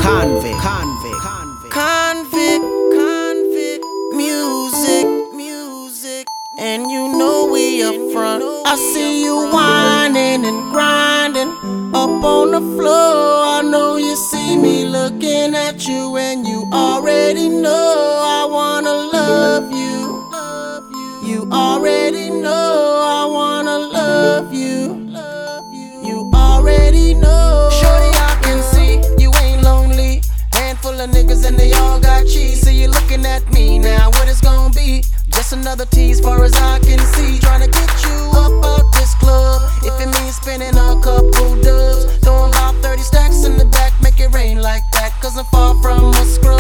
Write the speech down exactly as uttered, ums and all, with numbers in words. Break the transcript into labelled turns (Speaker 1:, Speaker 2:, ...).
Speaker 1: Convict, convict, convict,
Speaker 2: Convict, convict, music, music, and you know we up front. I see you whining and grinding up on the floor. I know you see me looking at you, and you already know I wanna love you. You already know I wanna love you. You already know. Shorty, I can see you ain't lonely. Handful of niggas and they all got cheese. So you looking at me now, what it's gonna be? Just another tease far as I can see. Tryna get you up out this club. If it means spending a couple dubs, throwing about thirty stacks in the back, make it rain like that. Cause I'm far from a scrub.